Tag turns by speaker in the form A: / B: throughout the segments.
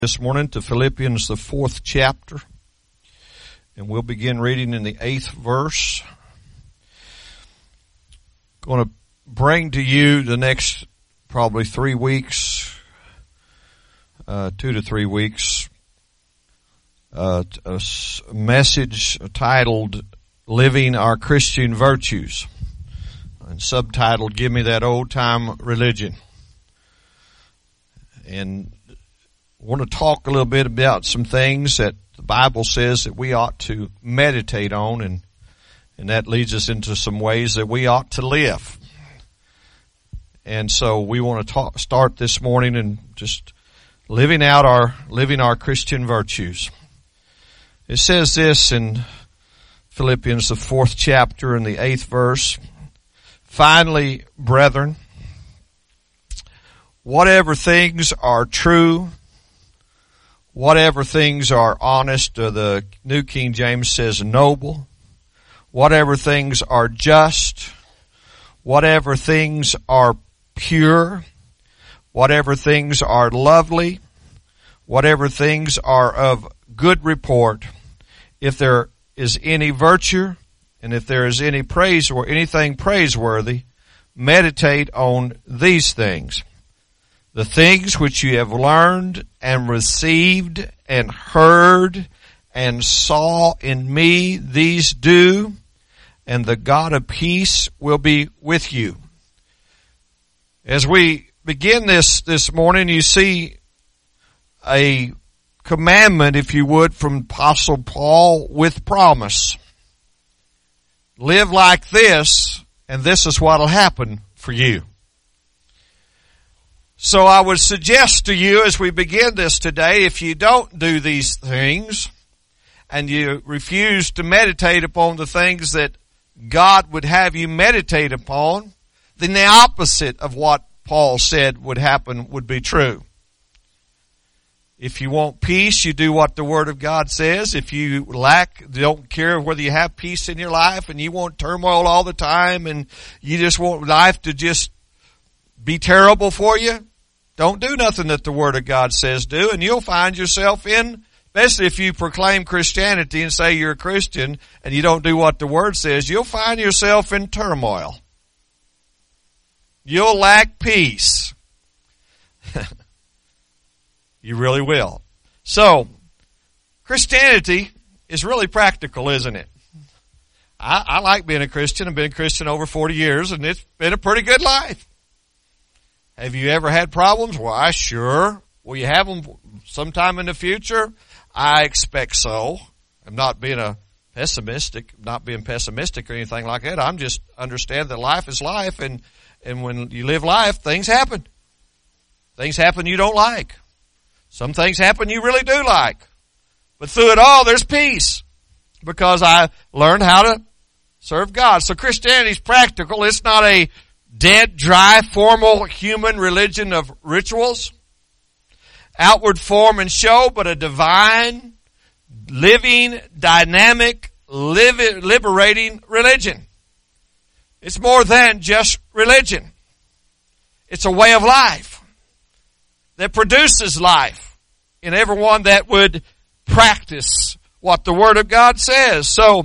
A: This morning to Philippians, the 4th chapter, and we'll begin reading in the 8th verse. Going to bring to you the next probably 3 weeks, 2 to 3 weeks, a message titled Living Our Christian Virtues, and subtitled Give Me That Old Time Religion. And I want to talk a little bit about some things that the Bible says that we ought to meditate on, and that leads us into some ways that we ought to live. And so we want to start this morning and just living our Christian virtues. It says this in Philippians, the 4th chapter and the 8th verse. Finally, brethren, whatever things are true, whatever things are honest, or the New King James says noble, whatever things are just, whatever things are pure, whatever things are lovely, whatever things are of good report, if there is any virtue, and if there is any praise or anything praiseworthy, meditate on these things. The things which you have learned and received and heard and saw in me, these do, and the God of peace will be with you. As we begin this morning, you see a commandment, if you would, from Apostle Paul with promise. Live like this, and this is what will happen for you. So I would suggest to you as we begin this today, if you don't do these things and you refuse to meditate upon the things that God would have you meditate upon, then the opposite of what Paul said would happen would be true. If you want peace, you do what the Word of God says. If you don't care whether you have peace in your life and you want turmoil all the time and you just want life to just be terrible for you, don't do nothing that the Word of God says do, and you'll find yourself in, especially if you proclaim Christianity and say you're a Christian and you don't do what the Word says, you'll find yourself in turmoil. You'll lack peace. You really will. So, Christianity is really practical, isn't it? I like being a Christian. I've been a Christian over 40 years, and it's been a pretty good life. Have you ever had problems? Why, sure. Will you have them sometime in the future? I expect so. I'm not being pessimistic or anything like that. I'm just understand that life is life, and when you live life, things happen. Things happen you don't like. Some things happen you really do like. But through it all, there's peace, because I learned how to serve God. So Christianity is practical. It's not a dead, dry, formal human religion of rituals, outward form and show, but a divine, living, dynamic, liberating religion. It's more than just religion. It's a way of life that produces life in everyone that would practice what the Word of God says. So,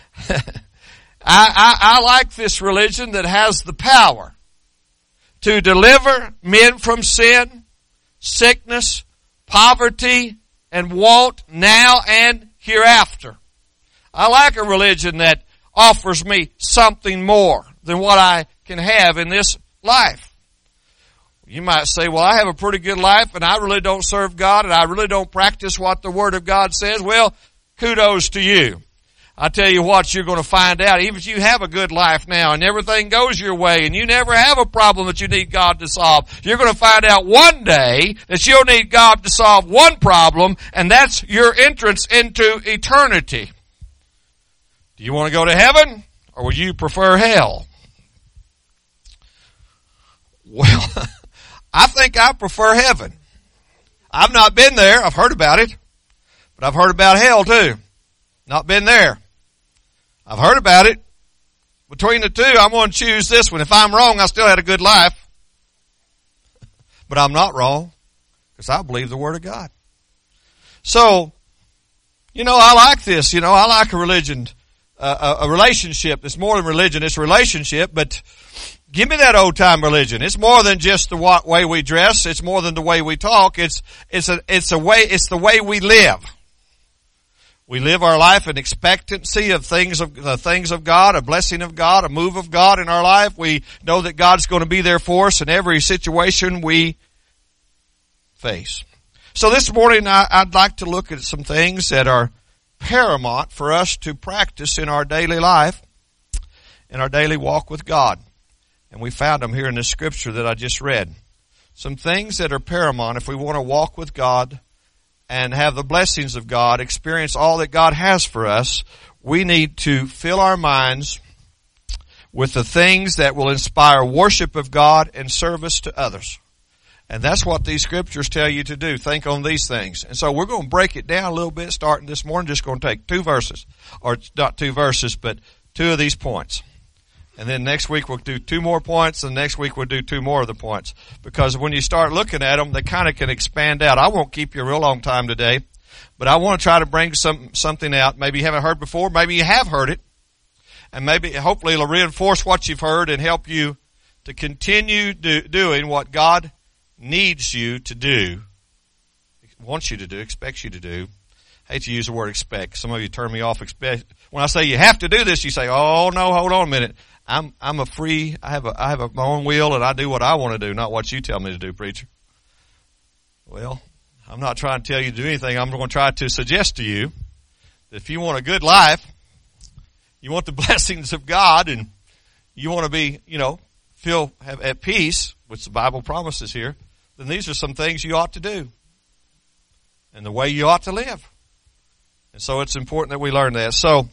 A: I like this religion that has the power to deliver men from sin, sickness, poverty, and want now and hereafter. I like a religion that offers me something more than what I can have in this life. You might say, well, I have a pretty good life and I really don't serve God and I really don't practice what the Word of God says. Well, kudos to you. I tell you what, you're going to find out, even if you have a good life now and everything goes your way and you never have a problem that you need God to solve, you're going to find out one day that you'll need God to solve one problem, and that's your entrance into eternity. Do you want to go to heaven, or would you prefer hell? Well, I think I prefer heaven. I've not been there. I've heard about it, but I've heard about hell too. Not been there. I've heard about it. Between the two, I'm going to choose this one. If I'm wrong, I still had a good life. But I'm not wrong, because I believe the Word of God. So, I like this. I like a religion, a relationship. It's more than religion. It's a relationship, but give me that old time religion. It's more than just the way we dress. It's more than the way we talk. It's the way we live. We live our life in expectancy of the things of God, a blessing of God, a move of God in our life. We know that God's going to be there for us in every situation we face. So this morning I'd like to look at some things that are paramount for us to practice in our daily life, in our daily walk with God. And we found them here in this scripture that I just read. Some things that are paramount if we want to walk with God and have the blessings of God, experience all that God has for us. We need to fill our minds with the things that will inspire worship of God and service to others. And that's what these scriptures tell you to do. Think on these things. And so we're going to break it down a little bit starting this morning. Just going to take 2 verses. Or not 2 verses, but 2 of these points. And then next week we'll do 2 more points, and next week we'll do 2 more of the points. Because when you start looking at them, they kind of can expand out. I won't keep you a real long time today, but I want to try to bring something out. Maybe you haven't heard before, maybe you have heard it, and maybe hopefully it'll reinforce what you've heard and help you to continue doing what God needs you to do, wants you to do, expects you to do. I hate to use the word expect. Some of you turn me off. When I say you have to do this, you say, "Oh no, hold on a minute. I have my own will and I do what I want to do, not what you tell me to do, preacher." Well, I'm not trying to tell you to do anything. I'm going to try to suggest to you that if you want a good life, you want the blessings of God, and you want to be, feel at peace, which the Bible promises here, then these are some things you ought to do and the way you ought to live. And so it's important that we learn that. So,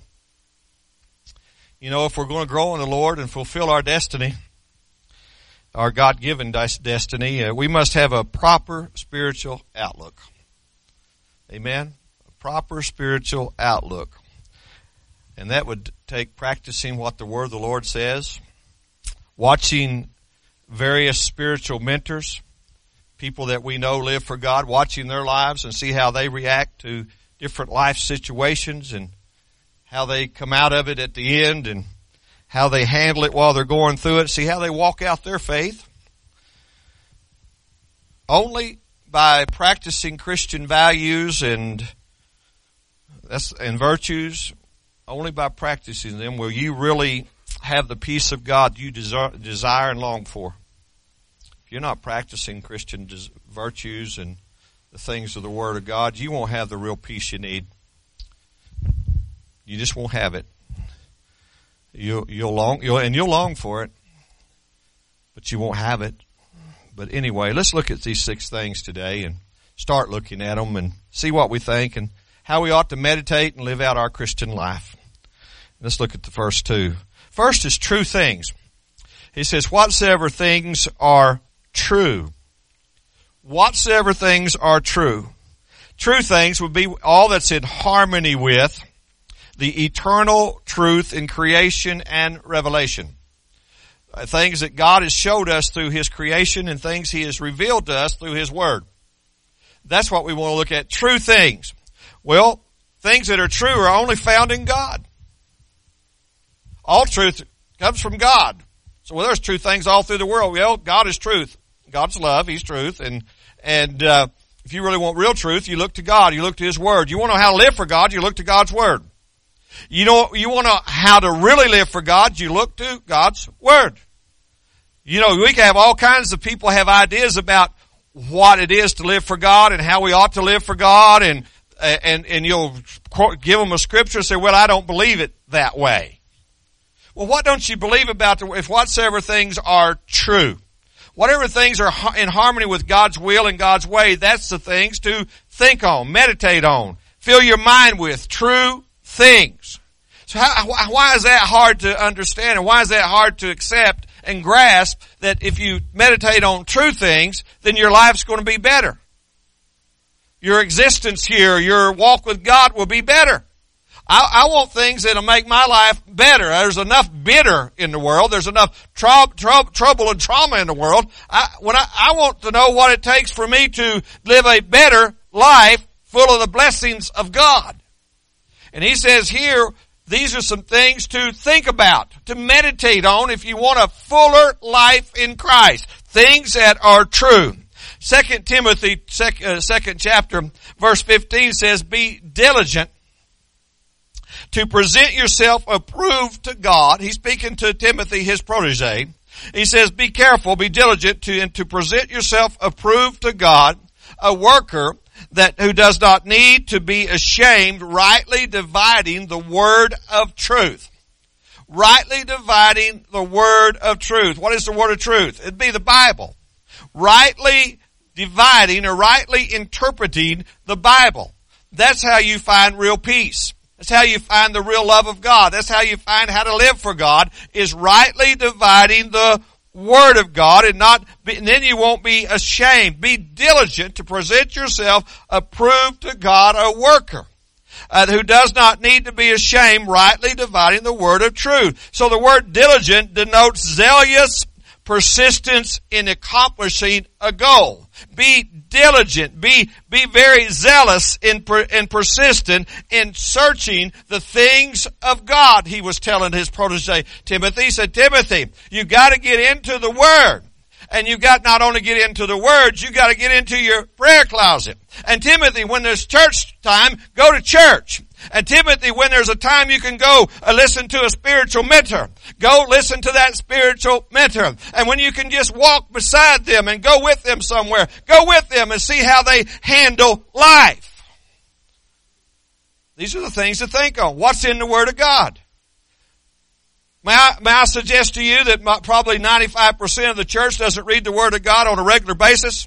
A: if we're going to grow in the Lord and fulfill our destiny, our God-given destiny, we must have a proper spiritual outlook. Amen? A proper spiritual outlook. And that would take practicing what the Word of the Lord says, watching various spiritual mentors, people that we know live for God, watching their lives and see how they react to different life situations and how they come out of it at the end and how they handle it while they're going through it, see how they walk out their faith. Only by practicing Christian values and virtues, only by practicing them will you really have the peace of God you desire and long for. If you're not practicing Christian virtues and the things of the Word of God, you won't have the real peace you need. You just won't have it. You'll long for it, but you won't have it. But anyway, let's look at these 6 things today and start looking at them and see what we think and how we ought to meditate and live out our Christian life. Let's look at the first 2. First is true things. He says, whatsoever things are true. Whatsoever things are true. True things would be all that's in harmony with the eternal truth in creation and revelation. Things that God has showed us through His creation and things He has revealed to us through His Word. That's what we want to look at. True things. Well, things that are true are only found in God. All truth comes from God. So there's true things all through the world. Well, God is truth. God's love. He's truth. And if you really want real truth, you look to God. You look to His Word. You want to know how to live for God, you look to God's Word. You want to know how to really live for God, you look to God's Word. We can have all kinds of people have ideas about what it is to live for God and how we ought to live for God, and you'll give them a scripture and say, well, I don't believe it that way. Well, what don't you believe about if whatsoever things are true? Whatever things are in harmony with God's will and God's way, that's the things to think on, meditate on, fill your mind with true things. So why is that hard to understand, and why is that hard to accept and grasp that if you meditate on true things, then your life's going to be better? Your existence here, your walk with God will be better. I want things that'll make my life better. There's enough bitter in the world. There's enough trouble and trauma in the world. I want to know what it takes for me to live a better life full of the blessings of God. And he says here, these are some things to think about, to meditate on if you want a fuller life in Christ. Things that are true. 2 Timothy, second chapter, verse 15 says, be diligent to present yourself approved to God. He's speaking to Timothy, his protege. He says, be careful, be diligent to present yourself approved to God, a worker who does not need to be ashamed, rightly dividing the word of truth. Rightly dividing the word of truth. What is the word of truth? It'd be the Bible. Rightly dividing or rightly interpreting the Bible. That's how you find real peace. That's how you find the real love of God. That's how you find how to live for God, is rightly dividing the Word of God, and then you won't be ashamed. Be diligent to present yourself approved to God, a worker who does not need to be ashamed, rightly dividing the word of truth. So the word diligent denotes zealous persistence in accomplishing a goal. Be diligent. Be very zealous and persistent in searching the things of God. He was telling his protege Timothy. He said, Timothy, you got to get into the Word. And you got not only get into the Word, you got to get into your prayer closet. And Timothy, when there's church time, go to church. And Timothy, when there's a time you can go listen to a spiritual mentor, go listen to that spiritual mentor. And when you can just walk beside them and go with them somewhere, go with them and see how they handle life. These are the things to think on. What's in the Word of God? May I suggest to you that probably 95% of the church doesn't read the Word of God on a regular basis?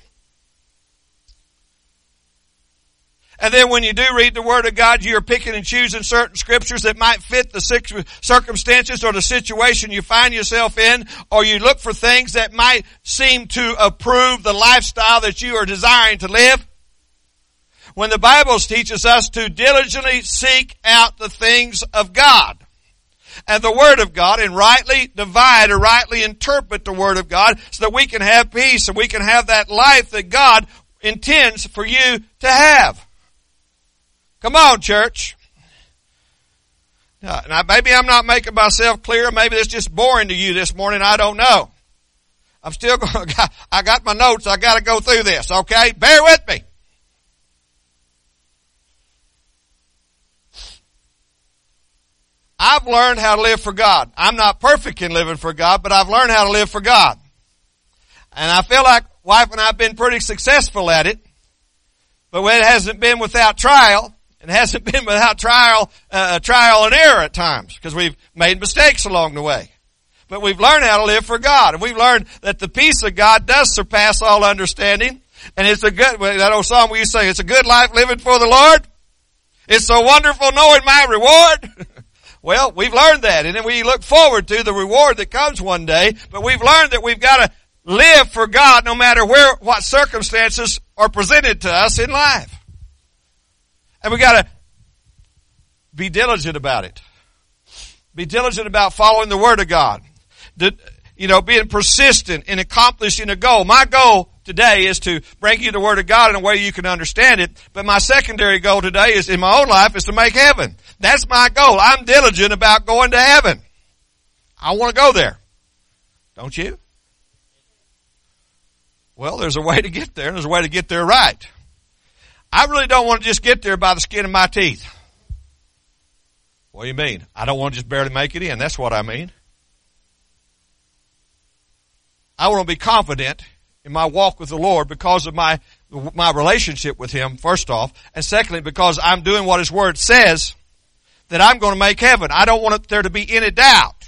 A: And then when you do read the Word of God, you're picking and choosing certain scriptures that might fit the circumstances or the situation you find yourself in, or you look for things that might seem to approve the lifestyle that you are desiring to live. When the Bible teaches us to diligently seek out the things of God and the Word of God, and rightly divide or rightly interpret the Word of God so that we can have peace and we can have that life that God intends for you to have. Come on, church. Now, maybe I'm not making myself clear. Maybe it's just boring to you this morning. I don't know. I'm still going to, I got my notes. I got to go through this, okay? Bear with me. I've learned how to live for God. I'm not perfect in living for God, but I've learned how to live for God. And I feel like wife and I have been pretty successful at it, but it hasn't been without trial. It hasn't been without trial and error at times, because we've made mistakes along the way. But we've learned how to live for God, and we've learned that the peace of God does surpass all understanding. And it's that old song we used to say, it's a good life living for the Lord. It's so wonderful knowing my reward. Well, we've learned that, and then we look forward to the reward that comes one day, but we've learned that we've got to live for God no matter what circumstances are presented to us in life. And we got to be diligent about it. Be diligent about following the Word of God. Being persistent in accomplishing a goal. My goal today is to bring you the Word of God in a way you can understand it. But my secondary goal today is, in my own life, is to make heaven. That's my goal. I'm diligent about going to heaven. I want to go there. Don't you? Well, there's a way to get there, and there's a way to get there right. I really don't want to just get there by the skin of my teeth. What do you mean? I don't want to just barely make it in. That's what I mean. I want to be confident in my walk with the Lord because of my relationship with Him, first off. And secondly, because I'm doing what His Word says, that I'm going to make heaven. I don't want there to be any doubt.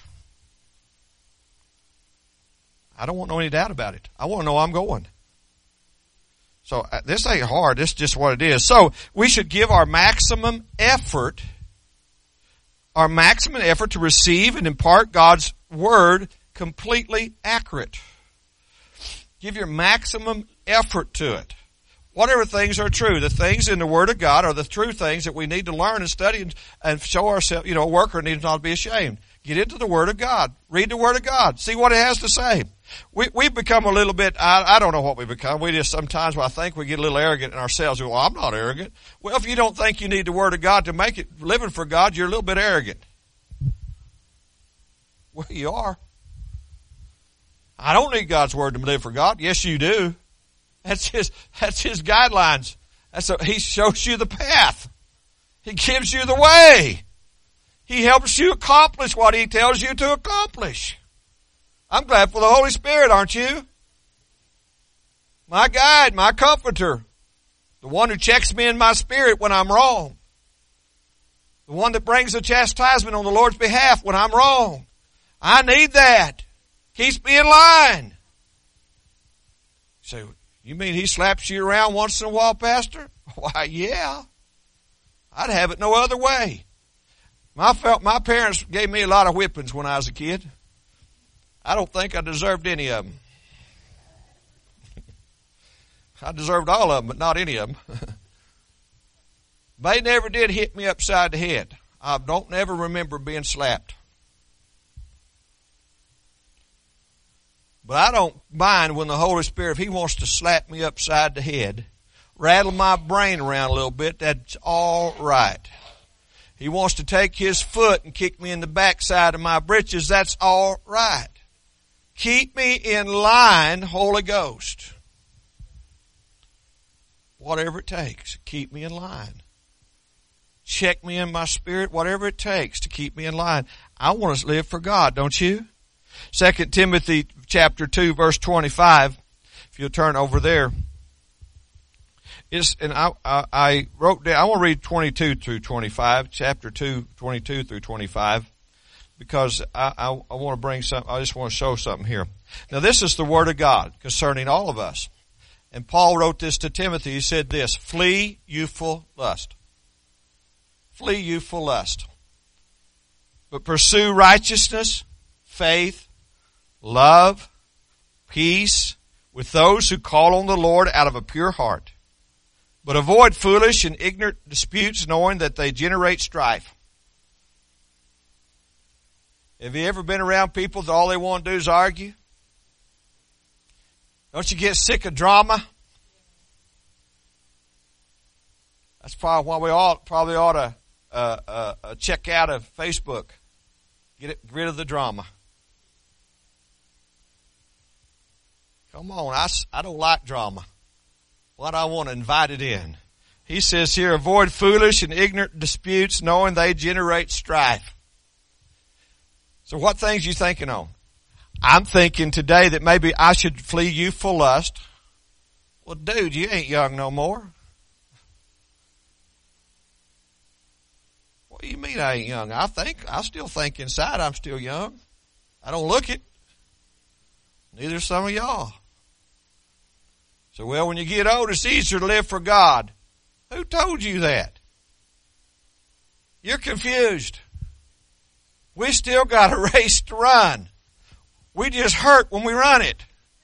A: I don't want any doubt about it. I want to know I'm going. So this ain't hard. This is just what it is. So we should give our maximum effort to receive and impart God's Word completely accurate. Give your maximum effort to it. Whatever things are true, the things in the Word of God are the true things that we need to learn and study and show ourselves. A worker needs not to be ashamed. Get into the Word of God. Read the Word of God. See what it has to say. We become a little bit, I don't know what we become. We just sometimes, I think we get a little arrogant in ourselves. Well, I'm not arrogant. Well, if you don't think you need the Word of God to make it living for God, you're a little bit arrogant. Well, you are. I don't need God's Word to live for God. Yes, you do. That's His guidelines. He shows you the path. He gives you the way. He helps you accomplish what He tells you to accomplish. I'm glad for the Holy Spirit, aren't you? My guide, my comforter. The one who checks me in my spirit when I'm wrong. The one that brings the chastisement on the Lord's behalf when I'm wrong. I need that. Keeps me in line. So, you mean He slaps you around once in a while, Pastor? Why, yeah. I'd have it no other way. My parents gave me a lot of whippings when I was a kid. I don't think I deserved any of them. I deserved all of them, but not any of them. They never did hit me upside the head. I don't never remember being slapped. But I don't mind when the Holy Spirit, if He wants to slap me upside the head, rattle my brain around a little bit, that's all right. He wants to take His foot and kick me in the backside of my britches, that's all right. Keep me in line, Holy Ghost. Whatever it takes, keep me in line. Check me in my spirit, whatever it takes to keep me in line. I want to live for God, don't you? 2 Timothy chapter 2, verse 25. If you'll turn over there. I wrote down, I want to read 22 through 25, chapter 2, 22 through 25, because I want to bring something, I just want to show something here. Now this is the Word of God concerning all of us. And Paul wrote this to Timothy. He said this, flee youthful lust. Flee youthful lust. But pursue righteousness, faith, love, peace with those who call on the Lord out of a pure heart. But avoid foolish and ignorant disputes, knowing that they generate strife. Have you ever been around people that all they want to do is argue? Don't you get sick of drama? That's probably why we ought to check out of Facebook. Get rid of the drama. Come on, I don't like drama. What I want to invite it in. He says here, avoid foolish and ignorant disputes, knowing they generate strife. So what things you thinking on? I'm thinking today that maybe I should flee youthful lust. Well, dude, you ain't young no more. What do you mean I ain't young? I still think inside I'm still young. I don't look it. Neither some of y'all. So, well, when you get old, it's easier to live for God. Who told you that? You're confused. We still got a race to run. We just hurt when we run it.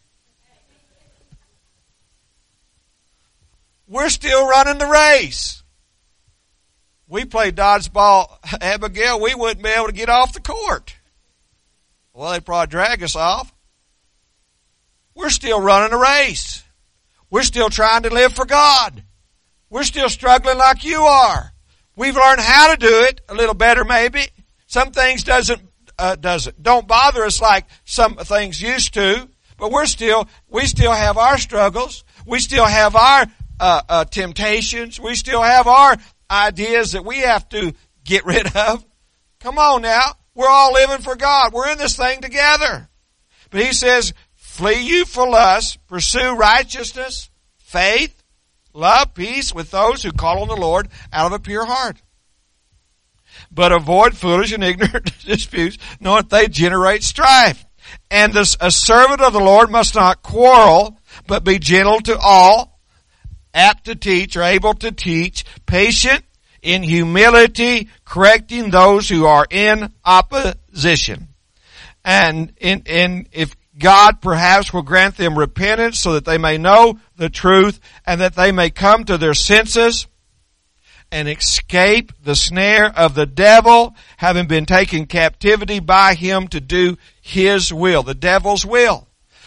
A: We're still running the race. We played dodgeball, Abigail, we wouldn't be able to get off the court. Well, they'd probably drag us off. We're still running a race. We're still trying to live for God. We're still struggling like you are. We've learned how to do it a little better maybe. Some things don't bother us like some things used to, but we still have our struggles. We still have our temptations. We still have our ideas that we have to get rid of. Come on now. We're all living for God. We're in this thing together. But he says, flee youthful lust, pursue righteousness, faith, love, peace with those who call on the Lord out of a pure heart. But avoid foolish and ignorant disputes, knowing that they generate strife. And a servant of the Lord must not quarrel, but be gentle to all, apt to teach or able to teach, patient in humility, correcting those who are in opposition. And if God perhaps will grant them repentance so that they may know the truth and that they may come to their senses and escape the snare of the devil, having been taken captivity by him to do his will, the devil's will.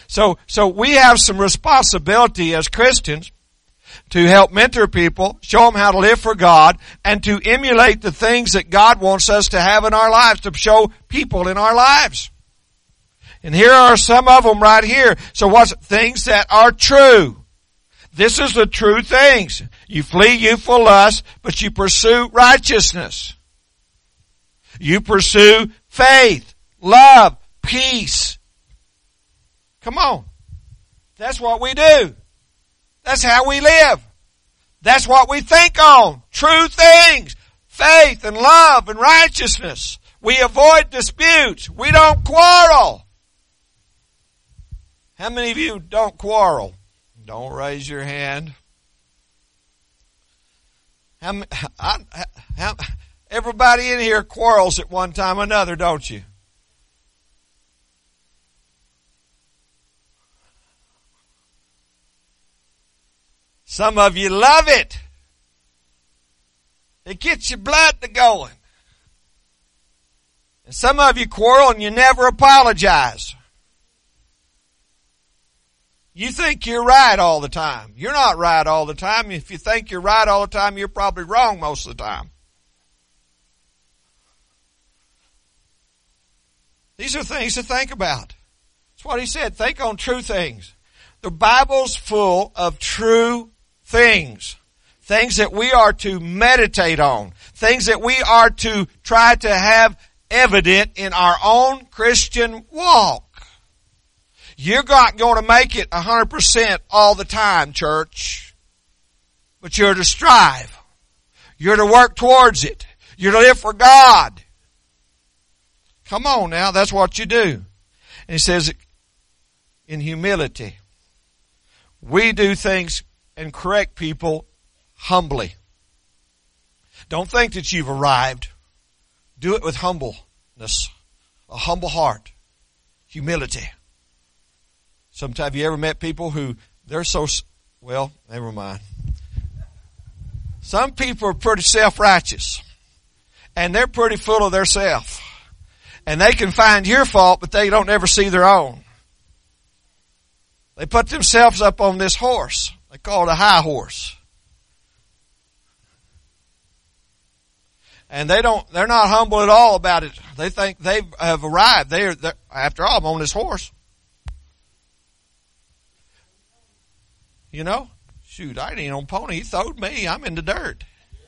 A: So we have some responsibility as Christians to help mentor people, show them how to live for God, and to emulate the things that God wants us to have in our lives, to show people in our lives. And here are some of them right here. So what's things that are true? This is the true things. You flee youthful lust, but you pursue righteousness. You pursue faith, love, peace. Come on. That's what we do. That's how we live. That's what we think on. True things. Faith and love and righteousness. We avoid disputes. We don't quarrel. How many of you don't quarrel? Don't raise your hand. Everybody in here quarrels at one time or another, don't you? Some of you love it. It gets your blood to going. And some of you quarrel and you never apologize. You think you're right all the time. You're not right all the time. If you think you're right all the time, you're probably wrong most of the time. These are things to think about. That's what he said. Think on true things. The Bible's full of true things. Things that we are to meditate on. Things that we are to try to have evident in our own Christian walk. You're not going to make it 100% all the time, church. But you're to strive. You're to work towards it. You're to live for God. Come on now, that's what you do. And he says, in humility, we do things and correct people humbly. Don't think that you've arrived. Do it with humbleness, a humble heart, humility. Sometimes, have you ever met people who, they're so, well, never mind. Some people are pretty self-righteous. And they're pretty full of their self. And they can find your fault, but they don't ever see their own. They put themselves up on this horse. They call it a high horse. And they're not humble at all about it. They think they have arrived. They're after all, I'm on this horse. You know? Shoot, I ain't on pony. He throwed me. I'm in the dirt.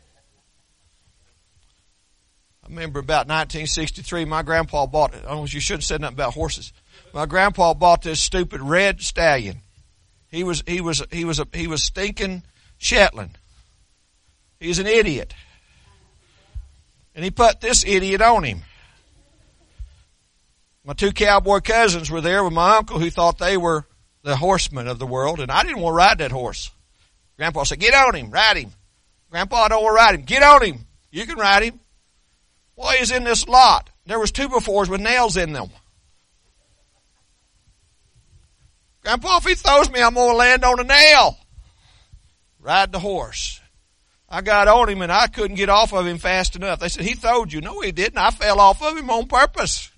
A: I remember about 1963, my grandpa bought it. I don't know, you shouldn't have said nothing about horses. My grandpa bought this stupid red stallion. He was stinking Shetland. He's an idiot. And he put this idiot on him. My two cowboy cousins were there with my uncle who thought they were the horsemen of the world, and I didn't want to ride that horse. Grandpa said, get on him, ride him. Grandpa, I don't want to ride him. Get on him. You can ride him. Well, he's in this lot. There was 2x4s with nails in them. Grandpa, if he throws me, I'm going to land on a nail. Ride the horse. I got on him and I couldn't get off of him fast enough. They said, he throwed you. No, he didn't. I fell off of him on purpose.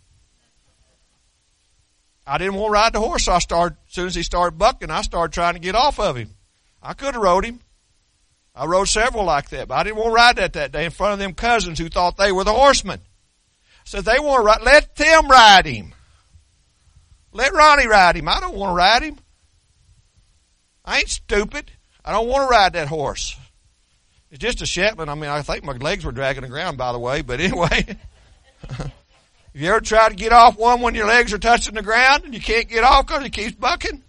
A: I didn't want to ride the horse. So as soon as he started bucking, I started trying to get off of him. I could have rode him. I rode several like that, but I didn't want to ride that day in front of them cousins who thought they were the horsemen. So they want to ride, let them ride him. Let Ronnie ride him. I don't want to ride him. I ain't stupid. I don't want to ride that horse. It's just a Shetland. I mean, I think my legs were dragging the ground, by the way, but anyway. Have you ever tried to get off one when your legs are touching the ground and you can't get off because it keeps bucking?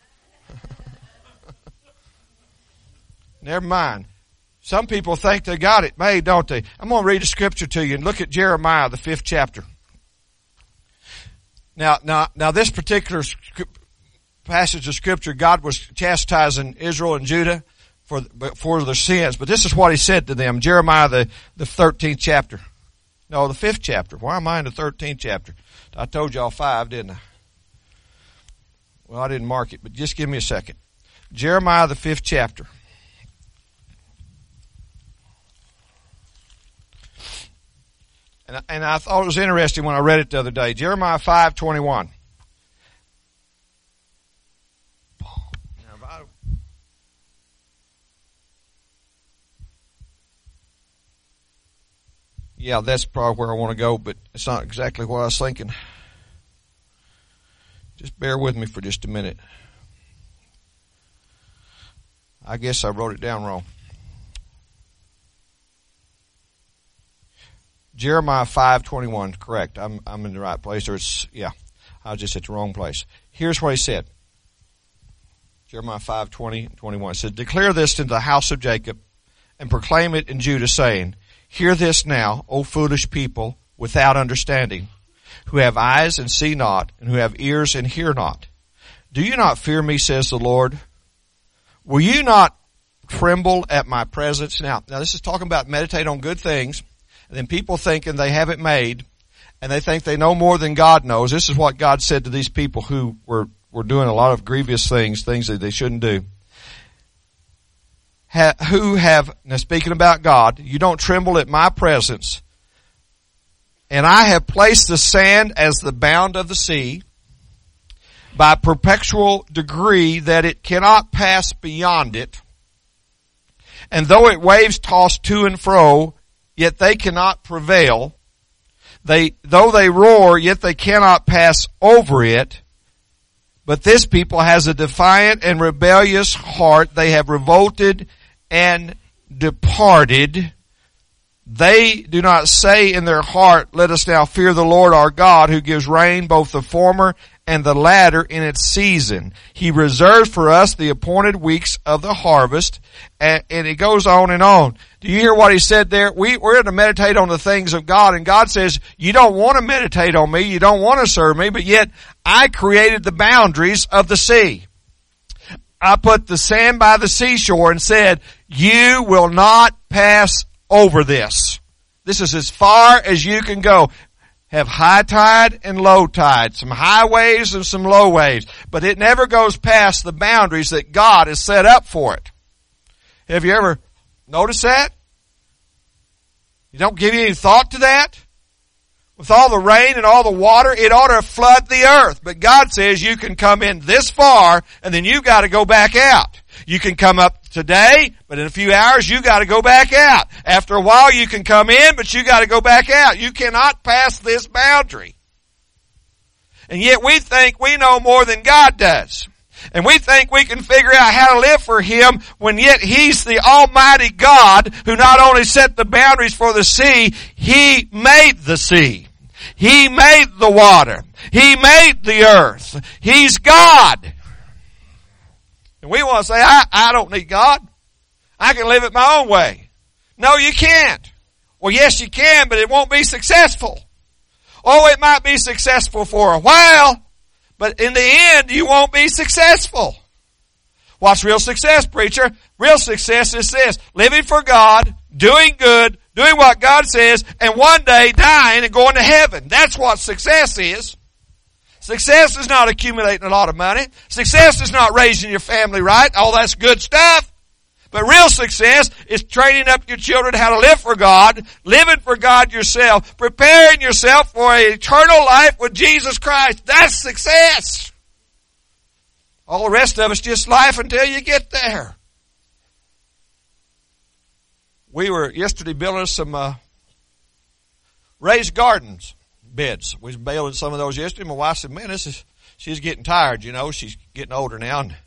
A: Never mind. Some people think they got it made, don't they? I'm going to read a scripture to you and look at Jeremiah, the 5th chapter. Now this particular passage of scripture, God was chastising Israel and Judah for their sins. But this is what he said to them. Jeremiah, the 13th chapter. No, the 5th chapter. Why am I in the 13th chapter? I told y'all 5, didn't I? Well, I didn't mark it, but just give me a second. Jeremiah, the 5th chapter. And I thought it was interesting when I read it the other day. Jeremiah 5:21. Yeah, that's probably where I want to go, but it's not exactly what I was thinking. Just bear with me for just a minute. I guess I wrote it down wrong. Jeremiah 5:21, correct. I'm in the right place, or I was just at the wrong place. Here's what he said. Jeremiah 5:20-21. It says, "Declare this to the house of Jacob, and proclaim it in Judah, saying, Hear this now, O foolish people, without understanding, who have eyes and see not, and who have ears and hear not. Do you not fear me, says the Lord? Will you not tremble at my presence?" Now this is talking about meditate on good things, and then people thinking they have it made, and they think they know more than God knows. This is what God said to these people who were doing a lot of grievous things that they shouldn't do. Now speaking about God, you don't tremble at my presence. And I have placed the sand as the bound of the sea by perpetual decree that it cannot pass beyond it. And though it waves toss to and fro, yet they cannot prevail. Though they roar, yet they cannot pass over it. But this people has a defiant and rebellious heart. They have revolted and departed. They do not say in their heart, Let us now fear the Lord our God, who gives rain, both the former and the latter, in its season. He reserves for us the appointed weeks of the harvest. And it goes on and on. Do you hear what he said there? We're to meditate on the things of God, and God says, you don't want to meditate on me, you don't want to serve me, but yet I created the boundaries of the sea. I put the sand by the seashore and said, you will not pass over this. This is as far as you can go. Have high tide and low tide, some high waves and some low waves, but it never goes past the boundaries that God has set up for it. Have you ever noticed that? You don't give any thought to that? With all the rain and all the water, it ought to flood the earth. But God says you can come in this far and then you've got to go back out. You can come up today, but in a few hours you got to go back out. After a while you can come in, but you got to go back out. You cannot pass this boundary. And yet we think we know more than God does. And we think we can figure out how to live for Him when yet He's the Almighty God who not only set the boundaries for the sea, He made the sea. He made the water. He made the earth. He's God. And we want to say, I don't need God. I can live it my own way. No, you can't. Well, yes, you can, but it won't be successful. Oh, it might be successful for a while, but in the end, you won't be successful. What's real success, preacher? Real success is this: living for God, doing good, doing what God says, and one day dying and going to heaven. That's what success is. Success is not accumulating a lot of money. Success is not raising your family right. All that's good stuff. But real success is training up your children how to live for God, living for God yourself, preparing yourself for an eternal life with Jesus Christ. That's success. All the rest of it's just life until you get there. We were yesterday building some raised gardens beds. We was building some of those yesterday. My wife said, man, she's getting tired, you know. She's getting older now. And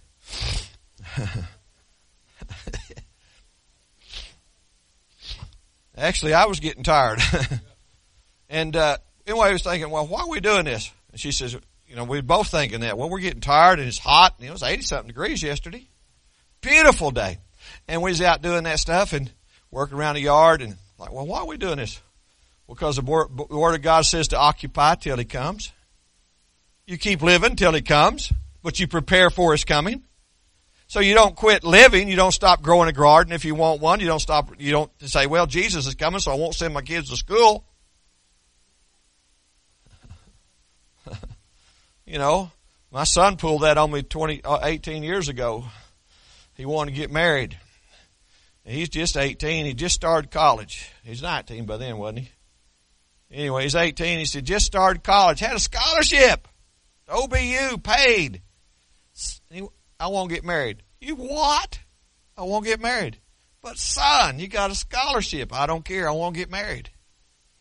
A: actually, I was getting tired. And anyway, I was thinking, well, why are we doing this? And she says, you know, we were both thinking that. Well, we're getting tired and it's hot. And it was 80-something degrees yesterday. Beautiful day. And we was out doing that stuff and working around the yard. And like, well, why are we doing this? Because the Word of God says to occupy till He comes. You keep living till He comes, but you prepare for His coming. So you don't quit living. You don't stop growing a garden if you want one. You don't say, well, Jesus is coming, so I won't send my kids to school. You know, my son pulled that on me 18 years ago. He wanted to get married. And he's just 18. He just started college. He's 19 by then, wasn't he? Anyway, he's 18. He said, just started college. Had a scholarship. OBU, paid. I won't get married. You what? I won't get married. But son, you got a scholarship. I don't care. I won't get married.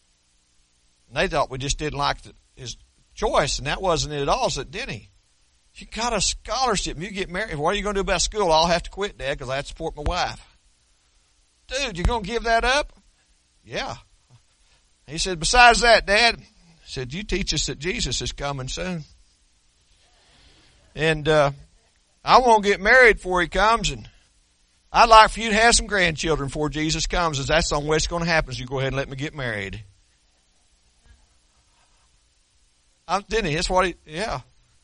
A: And they thought we just didn't like his choice, and that wasn't it at all. I said, Denny, you got a scholarship, and you get married. What are you going to do about school? I'll have to quit, Dad, because I have to support my wife. Dude, you going to give that up? Yeah. He said, besides that, Dad, he said, you teach us that Jesus is coming soon. And I won't get married before he comes, and I'd like for you to have some grandchildren before Jesus comes, as that's the only way it's going to happen, so you go ahead and let me get married. Didn't he? That's what he, yeah.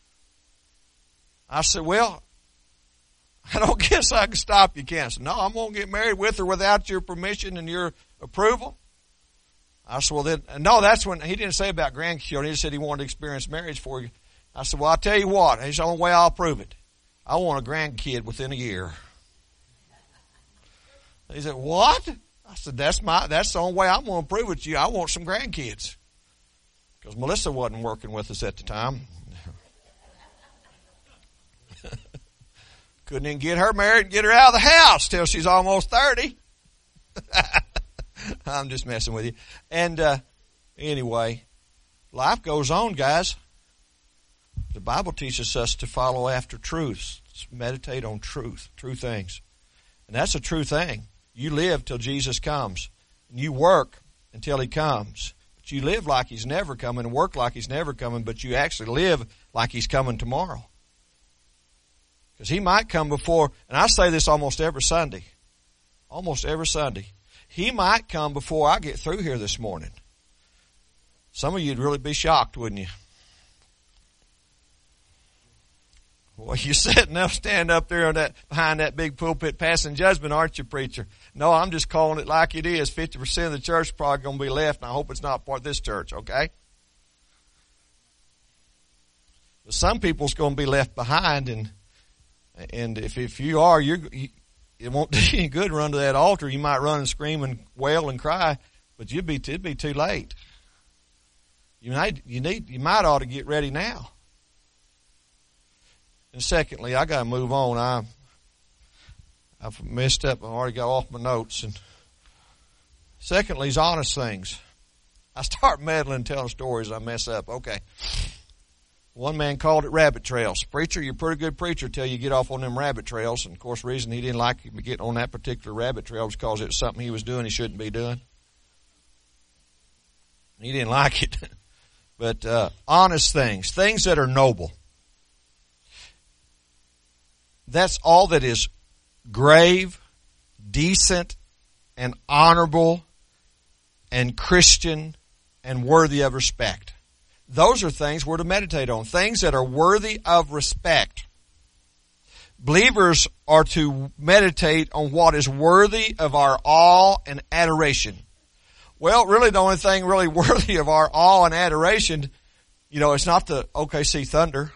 A: I said, well, I don't guess I can stop you, can I? No, I'm going to get married with or without your permission and your approval. I said, well then, no, that's when, he didn't say about grandchildren. He just said he wanted to experience marriage for you. I said, well, I'll tell you what, it's the only way I'll prove it. I want a grandkid within a year. He said, what? I said, that's the only way I'm going to prove it to you. I want some grandkids. Because Melissa wasn't working with us at the time. Couldn't even get her married and get her out of the house till she's almost 30. I'm just messing with you. And anyway, life goes on, guys. The Bible teaches us to follow after truths, meditate on truth, true things. And that's a true thing. You live till Jesus comes. And you work until he comes. But you live like he's never coming and work like he's never coming, but you actually live like he's coming tomorrow. Because he might come before, and I say this almost every Sunday. Almost every Sunday. He might come before I get through here this morning. Some of you would really be shocked, wouldn't you? Well, you're sitting up, stand up there on that, behind that big pulpit passing judgment, aren't you, preacher? No, I'm just calling it like it is. 50% of the church is probably going to be left, and I hope it's not part of this church, okay? But some people's going to be left behind, and if you are, it won't do you any good to run to that altar. You might run and scream and wail and cry, but it'd be too late. You might ought to get ready now. And secondly, I got to move on. I've messed up. I already got off my notes. And secondly is honest things. I start meddling, telling stories, I mess up. Okay. One man called it rabbit trails. Preacher, you're a pretty good preacher till you get off on them rabbit trails. And of course, the reason he didn't like me getting on that particular rabbit trail was because it was something he was doing he shouldn't be doing. He didn't like it. But honest things, things that are noble. That's all that is grave, decent, and honorable, and Christian, and worthy of respect. Those are things we're to meditate on. Things that are worthy of respect. Believers are to meditate on what is worthy of our awe and adoration. Well, really the only thing really worthy of our awe and adoration, it's not the OKC Thunder.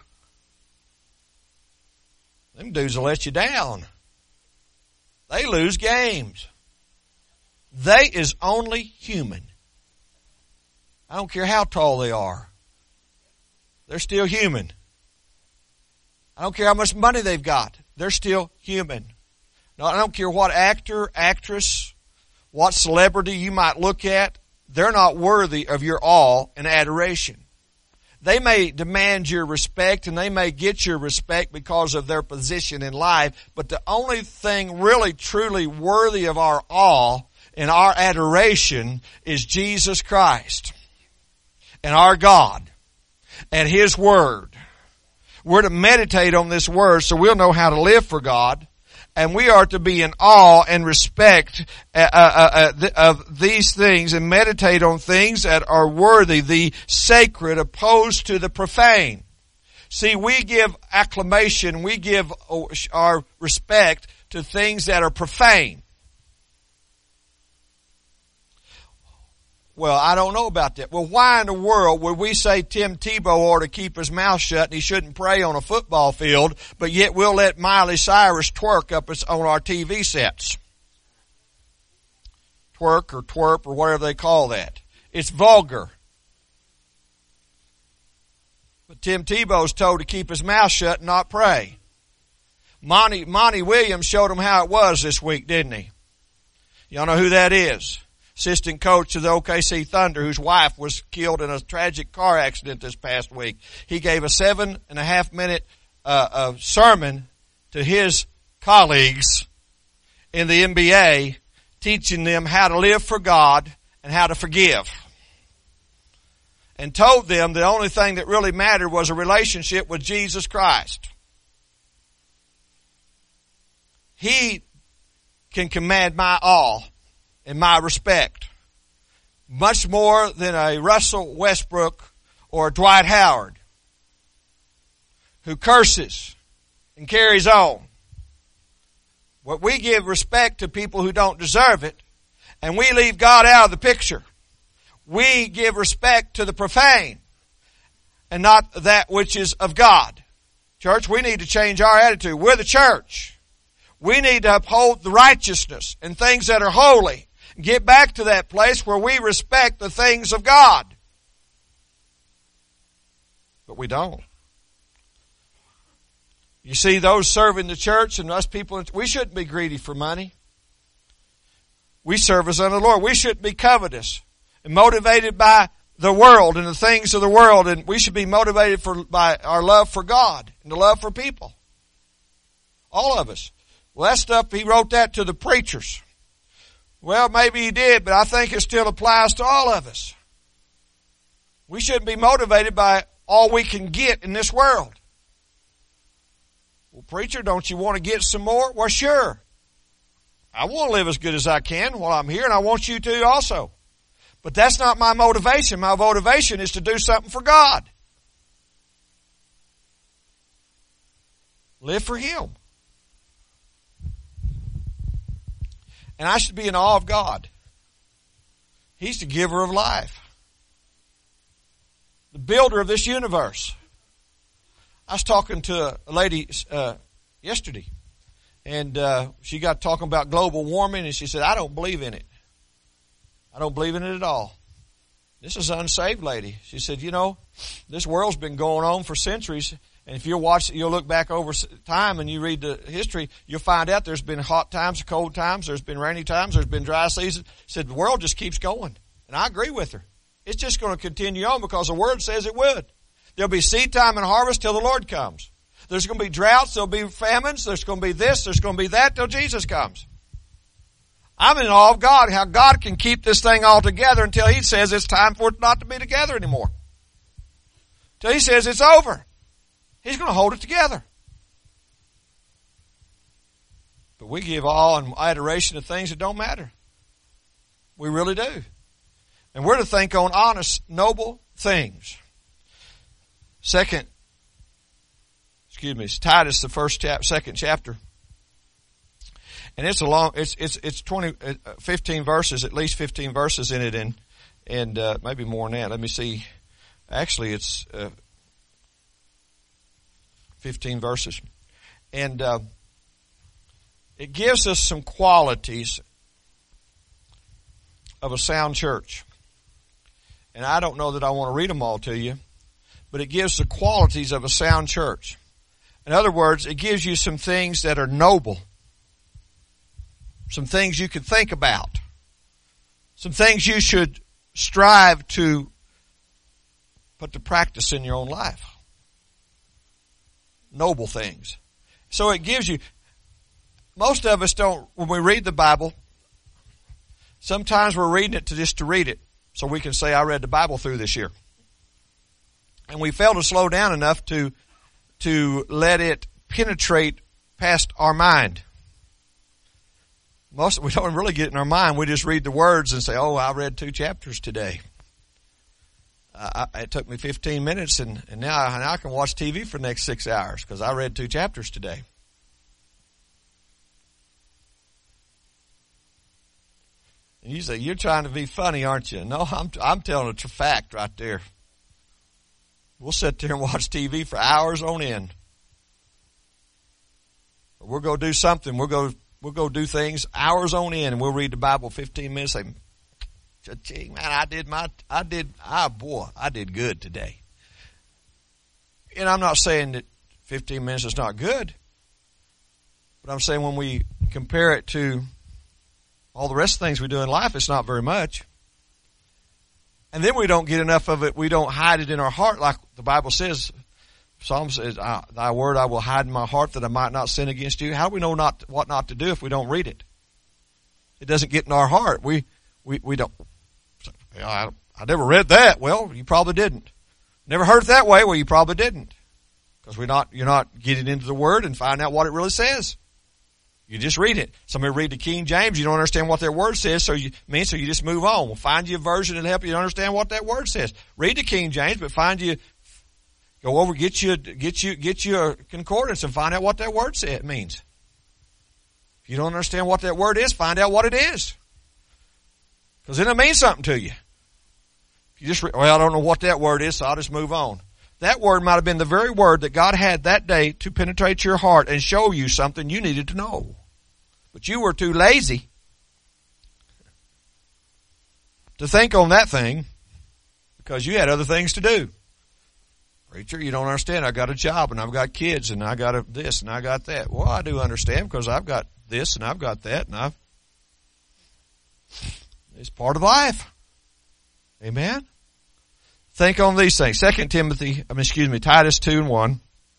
A: Them dudes will let you down. They lose games. They is only human. I don't care how tall they are. They're still human. I don't care how much money they've got. They're still human. No, I don't care what actor, actress, what celebrity you might look at. They're not worthy of your awe and adoration. They may demand your respect and they may get your respect because of their position in life, but the only thing really truly worthy of our awe and our adoration is Jesus Christ and our God and His Word. We're to meditate on this Word so we'll know how to live for God, and we are to be in awe and respect of these things and meditate on things that are worthy, the sacred opposed to the profane. See, we give acclamation, we give our respect to things that are profane. Well, I don't know about that. Well, why in the world would we say Tim Tebow ought to keep his mouth shut and he shouldn't pray on a football field, but yet we'll let Miley Cyrus twerk up on our TV sets? Twerk or twerp or whatever they call that. It's vulgar. But Tim Tebow's told to keep his mouth shut and not pray. Monty Williams showed him how it was this week, didn't he? Y'all know who that is? assistant coach of the OKC Thunder, whose wife was killed in a tragic car accident this past week. He gave a 7.5 minute sermon to his colleagues in the NBA, teaching them how to live for God and how to forgive. And told them the only thing that really mattered was a relationship with Jesus Christ. He can command my awe and my respect much more than a Russell Westbrook or a Dwight Howard who curses and carries on. What we give respect to people who don't deserve it, and we leave God out of the picture. We give respect to the profane and not that which is of God. Church, we need to change our attitude. We're the church. We need to uphold the righteousness and things that are holy. Get back to that place where we respect the things of God. But we don't. You see, those serving the church and us people, we shouldn't be greedy for money. We serve as unto the Lord. We shouldn't be covetous and motivated by the world and the things of the world. And we should be motivated by our love for God and the love for people. All of us. Well, that stuff, he wrote that to the preachers. Well, maybe he did, but I think it still applies to all of us. We shouldn't be motivated by all we can get in this world. Well, preacher, don't you want to get some more? Well, sure. I want to live as good as I can while I'm here, and I want you to also. But that's not my motivation. My motivation is to do something for God. Live for Him. And I should be in awe of God. He's the giver of life. The builder of this universe. I was talking to a lady yesterday, and she got talking about global warming, and she said, I don't believe in it. I don't believe in it at all. This is an unsaved lady. She said, you know, this world's been going on for centuries, and if you'll look back over time and you read the history, you'll find out there's been hot times, cold times, there's been rainy times, there's been dry seasons. She said, the world just keeps going. And I agree with her. It's just going to continue on because the Word says it would. There'll be seed time and harvest till the Lord comes. There's going to be droughts, there'll be famines, there's going to be this, there's going to be that till Jesus comes. I'm in awe of God, how God can keep this thing all together until He says it's time for it not to be together anymore. Till He says it's over. He's going to hold it together. But we give awe and adoration to things that don't matter. We really do. And we're to think on honest, noble things. It's Titus, the second chapter. And it's a long, it's 15 verses, at least 15 verses in it, and maybe more than that. Let me see. Actually, it's 15 verses. And it gives us some qualities of a sound church. And I don't know that I want to read them all to you, but it gives the qualities of a sound church. In other words, it gives you some things that are noble. Some things you can think about. Some things you should strive to put to practice in your own life. Noble things. So it gives you, most of us don't, when we read the Bible, sometimes we're reading it just to read it. So we can say, I read the Bible through this year. And we fail to slow down enough to let it penetrate past our mind. We don't really get it in our mind. We just read the words and say, oh, I read 2 chapters today. It took me 15 minutes, and now I can watch TV for the next 6 hours because I read 2 chapters today. And you say, you're trying to be funny, aren't you? No, I'm telling a fact right there. We'll sit there and watch TV for hours on end. Or we'll go do something. We'll go do things hours on end, and we'll read the Bible 15 minutes. Say, man, I did good today. And I'm not saying that 15 minutes is not good, but I'm saying when we compare it to All the rest of the things we do in life, it's not very much. And then we don't get enough of it. We don't hide it in our heart like the Bible says. Psalm says, thy word I will hide in my heart that I might not sin against you. How do we know what not to do if we don't read it? It doesn't get in our heart. We don't. I never read that. Well, you probably didn't. Never heard it that way. Well, you probably didn't. Because you're not getting into the Word and finding out what it really says. You just read it. Somebody read the King James, you don't understand what their word says, so you just move on. Well, find you a version that'll help you understand what that word says. Read the King James, but go over, get you a concordance and find out what that word means. If you don't understand what that word is, find out what it is. Because then it means something to you. If you just I don't know what that word is, so I'll just move on. That word might have been the very word that God had that day to penetrate your heart and show you something you needed to know. But you were too lazy to think on that thing because you had other things to do. Preacher, you don't understand. I got a job and I've got kids and I got this and I got that. Well, I do understand because I've got this and I've got that and it's part of life. Amen? Think on these things. Titus 2:1.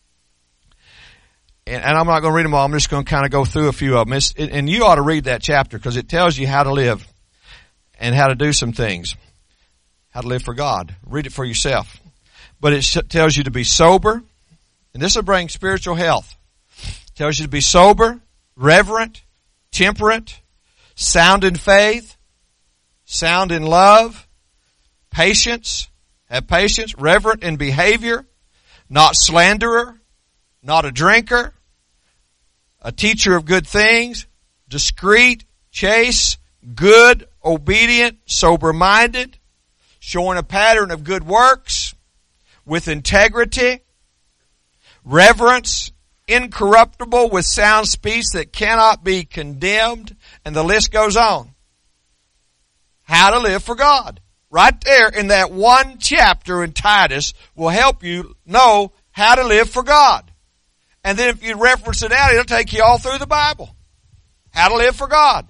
A: And I'm not going to read them all. I'm just going to kind of go through a few of them. And you ought to read that chapter because it tells you how to live and how to do some things. How to live for God. Read it for yourself. But it tells you to be sober. And this will bring spiritual health. It tells you to be sober, reverent, temperate, sound in faith, sound in love, patience, have patience, reverent in behavior, not slanderer, not a drinker, a teacher of good things, discreet, chaste, good, obedient, sober-minded, showing a pattern of good works, with integrity, reverence, incorruptible, with sound speech that cannot be condemned, and the list goes on. How to live for God. Right there in that one chapter in Titus will help you know how to live for God. And then if you reference it out, it'll take you all through the Bible. How to live for God.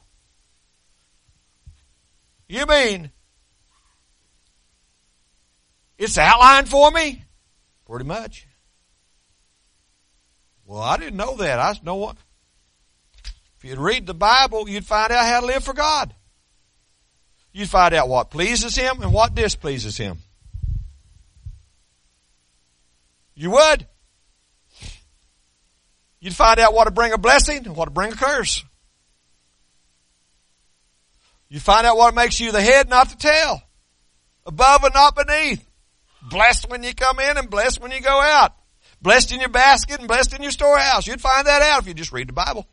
A: You mean it's outlined for me? Pretty much. Well, I didn't know that. I know what. If you'd read the Bible, you'd find out how to live for God. You'd find out what pleases Him and what displeases Him. You would. You'd find out what to bring a blessing and what to bring a curse. You'd find out what makes you the head, not the tail. Above and not beneath. Blessed when you come in and blessed when you go out. Blessed in your basket and blessed in your storehouse. You'd find that out if you just read the Bible.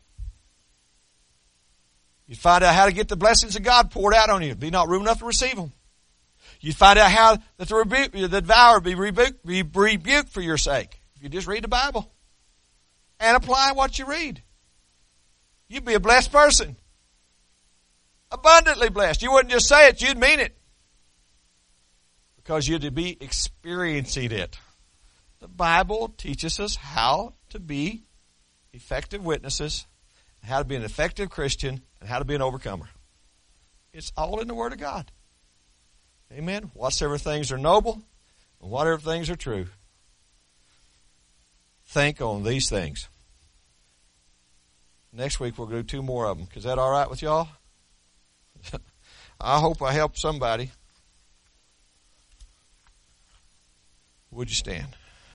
A: You'd find out how to get the blessings of God poured out on you. Be not room enough to receive them. You'd find out how that the devourer be rebuked for your sake. If you just read the Bible and apply what you read. You'd be a blessed person. Abundantly blessed. You wouldn't just say it, you'd mean it. Because you'd be experiencing it. The Bible teaches us how to be effective witnesses, how to be an effective Christian, and how to be an overcomer. It's all in the Word of God. Amen. Whatsoever things are noble, and whatever things are true. Think on these things. Next week we'll do 2 more of them. Is that all right with y'all? I hope I helped somebody. Would you stand?